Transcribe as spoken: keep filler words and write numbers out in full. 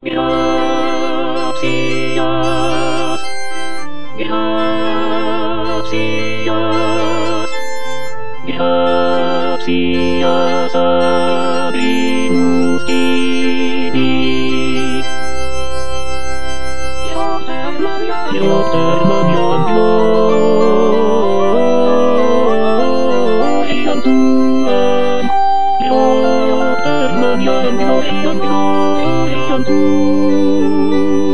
Gracias, gracias, gracias abrimos ini. Yo termenyan glorian Tuhan, yo termenyan glorian glorian Tuhan.